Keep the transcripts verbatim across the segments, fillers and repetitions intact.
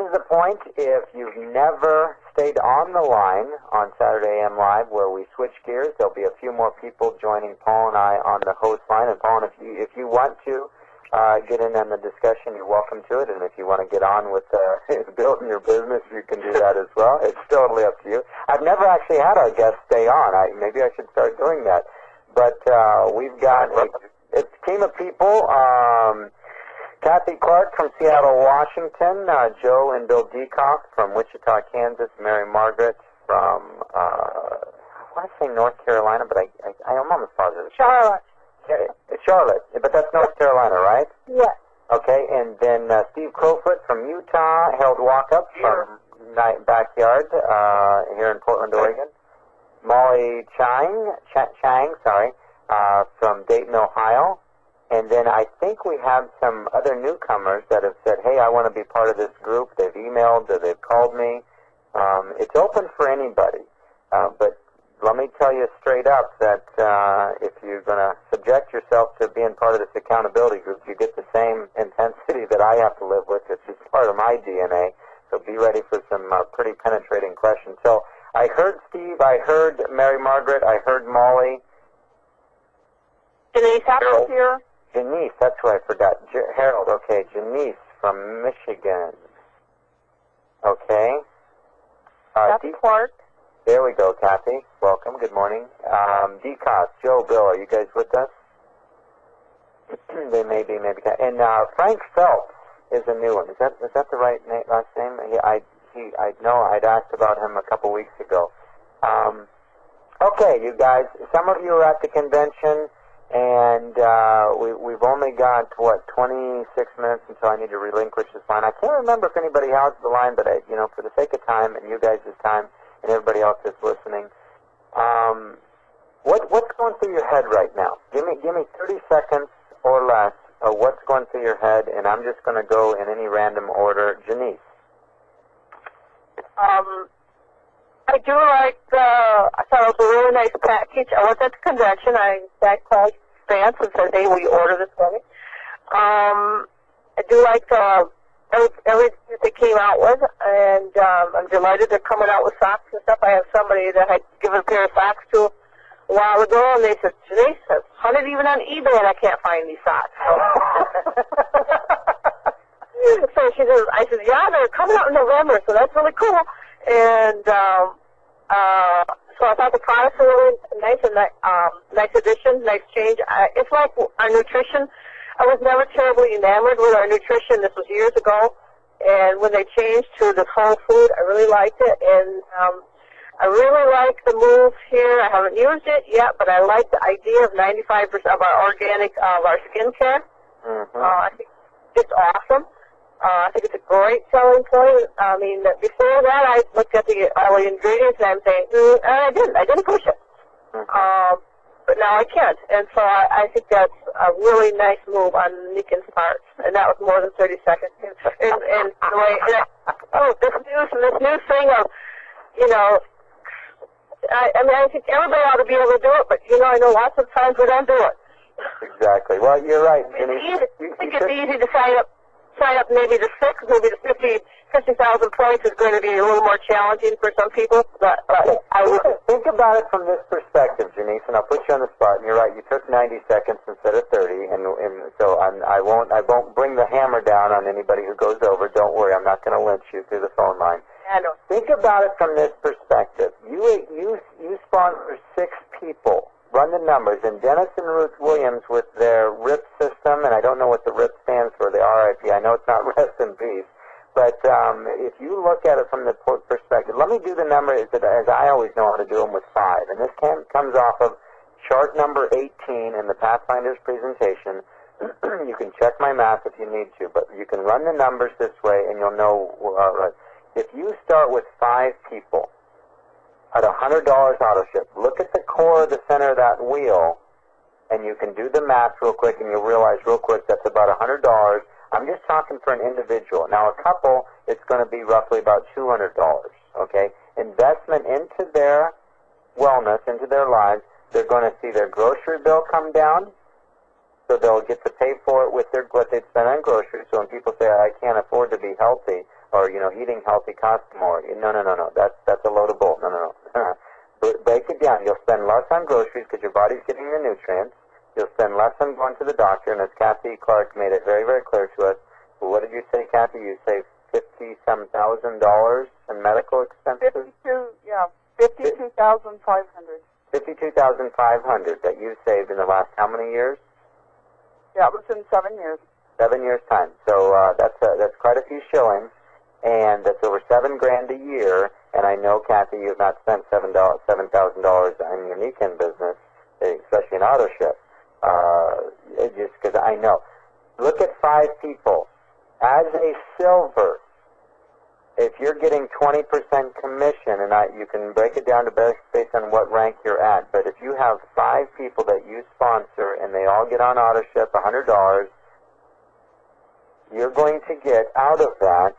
is the point. If you've never stayed on the line on Saturday A M Live where we switch gears, there'll be a few more people joining Paul and I on the host line. And Paul, if you, if you want to uh, get in on the discussion, you're welcome to it. And if you want to get on with uh, building your business, you can do that as well. It's totally up to you. I've never actually had our guests stay on. I, maybe I should start doing that. But uh, we've got a, a team of people. Um, Kathy Clark from Seattle, Washington. Uh, Joe and Bill Decock from Wichita, Kansas. Mary Margaret from, uh, I want to say North Carolina, but I, I, I'm almost positive. Charlotte. Charlotte, but that's North Carolina, right? Yes. Okay, and then uh, Steve Crowfoot from Utah, Harold Walkup from Night Backyard uh, here in Portland, Oregon. Molly Chang, Ch- Chang, sorry, uh, from Dayton, Ohio. And then I think we have some other newcomers that have said, hey, I want to be part of this group. They've emailed or they've called me. Um, it's open for anybody, uh, but let me tell you straight up that uh, if you're going to subject yourself to being part of this accountability group, you get the same intensity that I have to live with. It's just part of my D N A. So be ready for some uh, pretty penetrating questions. So I heard Steve, I heard Mary Margaret, I heard Molly. Denise Harold here. Janice, that's who I forgot. J- Harold, okay. Janice from Michigan. Okay. Uh, Kathy Clark. There we go, Kathy. Welcome. Good morning. Um, Decos, Joe, Bill, are you guys with us? They may be, maybe. And uh, Frank Phelps is a new one. Is that is that the right name, last name? He, I he I know I'd asked about him a couple weeks ago. Um, okay, you guys. Some of you are at the convention, and uh, we we've only got what twenty-six minutes until I need to relinquish this line. I can't remember if anybody has the line, but I, you know, for the sake of time and you guys' time. And everybody else that's listening, um, what what's going through your head right now? Give me give me thirty seconds or less of what's going through your head, and I'm just going to go in any random order. Janice. Um, I do like the. I thought it was a really nice package. I was at the convention. I in fact called Vance and said, "Hey, will you order this for me?" Um, I do like the. Everything that they came out with, and um, I'm delighted they're coming out with socks and stuff. I have somebody that I given a pair of socks to a while ago, and they said, Denise, I've hunted even on eBay, and I can't find these socks. So she says, I said, yeah, they're coming out in November, so that's really cool. And um, uh, so I thought the products were really nice and um, nice addition, nice change. I, it's like our nutrition. I was never terribly enamored with our nutrition. This was years ago. And when they changed to the whole food, I really liked it. And um, I really like the move here. I haven't used it yet, but I like the idea of ninety-five percent of our organic, uh, of our skincare. Mm-hmm. Uh, I think it's awesome. Uh, I think it's a great selling point. I mean, before that, I looked at the, all the ingredients, and I'm saying, mm, and I didn't. I didn't push it. Mm-hmm. Um, But now I can't, and so I, I think that's a really nice move on Nikin's part, and that was more than thirty seconds. And, and the way, and I, oh, this news and this new thing of, you know, I, I mean, I think everybody ought to be able to do it, but you know, I know lots of times we don't do it. Exactly. Well, you're right. It's easy. I think it's easy to sign up, sign up maybe the six, maybe the fifty. fifty thousand points is going to be a little more challenging for some people, but uh, I would think about it from this perspective, Janice, and I'll put you on the spot. And you're right; you took ninety seconds instead of thirty, and, and so I'm, I won't, I won't bring the hammer down on anybody who goes over. Don't worry, I'm not going to lynch you through the phone line. I know. Think about it from this perspective. You, you, you sponsor six people. Run the numbers, and Dennis and Ruth Williams with their R I P system, and I don't know what the R I P stands for, the R I P. I know it's not rest in peace. But um, if you look at it from the perspective, let me do the numbers as I always know how to do them with five. And this can, comes off of chart number eighteen in the Pathfinders presentation. You can check my math if you need to, but you can run the numbers this way and you'll know. Uh, if you start with five people at one hundred dollars auto ship, look at the core of the center of that wheel, and you can do the math real quick, and you'll realize real quick that's about one hundred dollars. I'm just talking for an individual. Now, a couple, it's going to be roughly about two hundred dollars, okay? Investment into their wellness, into their lives. They're going to see their grocery bill come down, so they'll get to pay for it with their what they'd spend on groceries. So when people say, I can't afford to be healthy, or, you know, eating healthy costs more. No, no, no, no. That's, that's a load of bull. No, no, no. Break it down. You'll spend less on groceries because your body's getting the nutrients. You'll spend less on going to the doctor, and as Kathy Clark made it very, very clear to us, well, what did you say, Kathy? You saved fifty-some thousand dollars in medical expenses? Fifty-two, yeah, fifty-two thousand five hundred. Fifty-two thousand five hundred that you saved in the last how many years? Yeah, it was in seven years. Seven years' time. So uh, that's a, that's quite a few shillings, and that's over seven grand a year. And I know, Kathy, you've not spent seven dollars, seven thousand dollars on your Niken business, especially in auto ship. Uh, it just because I know. Look at five people. As a silver, if you're getting twenty percent commission, and I, you can break it down to based, based on what rank you're at, but if you have five people that you sponsor and they all get on auto ship one hundred dollars, you're going to get out of that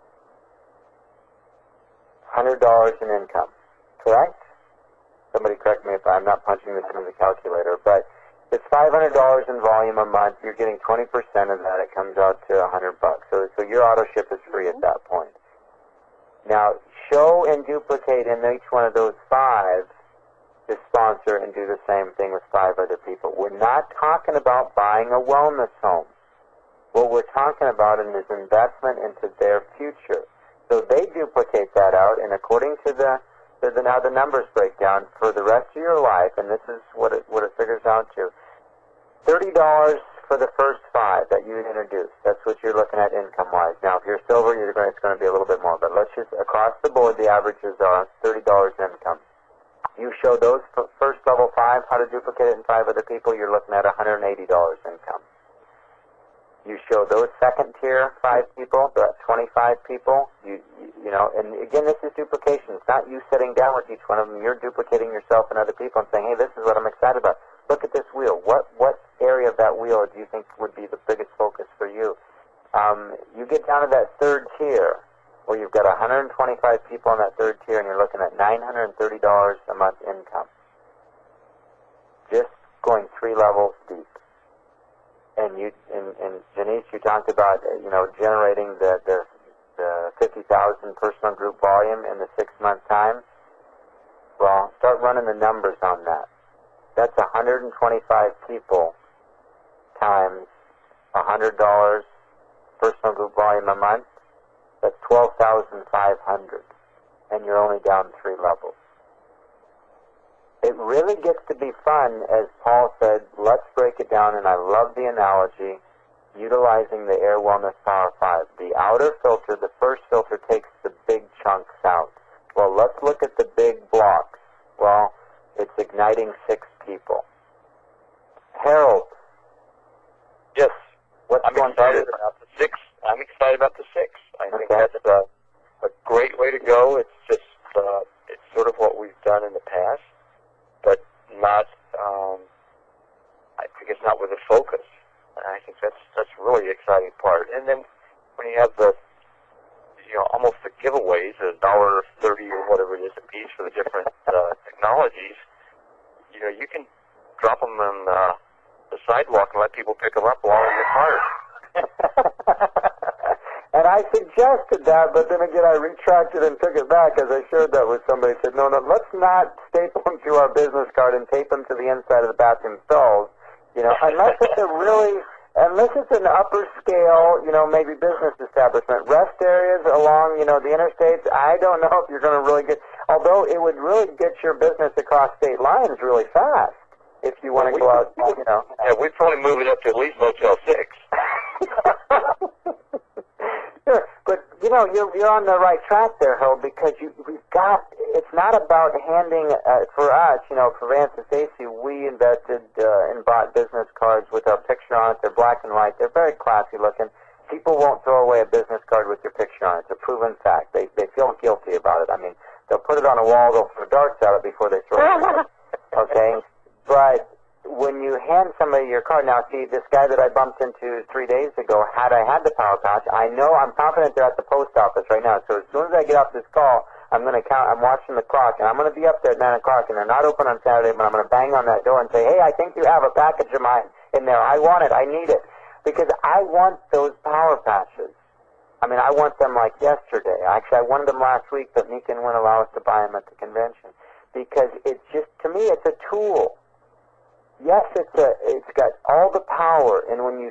one hundred dollars in income, correct? Somebody correct me if I'm not punching this into the calculator, but it's five hundred dollars in volume a month. You're getting twenty percent of that. It comes out to one hundred bucks. So, so your auto ship is free at that point. Now, show and duplicate in each one of those five to sponsor and do the same thing with five other people. We're not talking about buying a wellness home. What we're talking about is investment into their future. So they duplicate that out, and according to the to the now the numbers break down for the rest of your life, and this is what it what it figures out to. Thirty dollars for the first five that you introduce. That's what you're looking at income-wise. Now, if you're silver, you're going, it's going to be a little bit more. But let's just, across the board, the averages are thirty dollars income. You show those first level five, how to duplicate it in five other people, you're looking at one hundred eighty dollars income. You show those second tier five people, the twenty-five people, you, you you know, and again, this is duplication. It's not you sitting down with each one of them. You're duplicating yourself and other people and saying, hey, this is what I'm excited about. Look at this wheel. What what area of that wheel do you think would be the biggest focus for you? Um, you get down to that third tier where you've got one hundred twenty-five people on that third tier and you're looking at nine hundred thirty dollars a month income. Just going three levels deep. And you and, and Janice, you talked about you know generating the the, the fifty thousand personal group volume in the six month time. Well, start running the numbers on that. That's one hundred twenty-five people times one hundred dollars personal group volume a month. That's twelve thousand five hundred, and you're only down three levels. It really gets to be fun, as Paul said. Let's break it down, and I love the analogy, utilizing the Air Wellness Power five. The outer filter, the first filter, takes the big chunks out. Well, let's look at the big blocks. Well, it's igniting six people. Harold. Yes. What's I'm going excited on? about the six. I'm excited about the six. I think Okay. that's a, a great way to go. It's just, uh, it's sort of what we've done in the past, but not, um, I think it's not with a focus. And I think that's, that's really the exciting part. And then when you have the, you know, almost the giveaways, a dollar thirty or whatever it is a piece for the different uh, technologies, you know, you can drop them on uh, the sidewalk and let people pick them up while in the car. And I suggested that, but then again, I retracted and took it back as I shared that with somebody. Said, no, no, let's not staple them to our business card and tape them to the inside of the bathroom stalls. You know, unless it's a really, unless it's an upper scale, you know, maybe business establishment. Rest areas along, you know, the interstates, I don't know if you're going to really get, although it would really get your business across state lines really fast if you want to go out, you know. Yeah, we'd probably move it up to at least Motel six. Sure, but you know you're you're on the right track there, Harold, because you we've got. It's not about handing uh, for us. You know, for Vance and Stacy, we invested uh, and bought business cards with our picture on it. They're black and white. They're very classy looking. People won't throw away a business card with your picture on it. It's a proven fact. They they feel guilty about it. I mean, they'll put it on a wall. They'll throw darts at it before they throw it away. Okay, but when you hand somebody your card, now see, this guy that I bumped into three days ago, had I had the Power Patch, I know, I'm confident they're at the post office right now, so as soon as I get off this call, I'm going to count, I'm watching the clock, and I'm going to be up there at nine o'clock, and they're not open on Saturday, but I'm going to bang on that door and say, hey, I think you have a package of mine in there, I want it, I need it, because I want those Power Patches. I mean, I want them like yesterday. Actually, I wanted them last week, but Meekin wouldn't allow us to buy them at the convention because it's just, to me, it's a tool. Yes, it's a, it's got all the power, and when you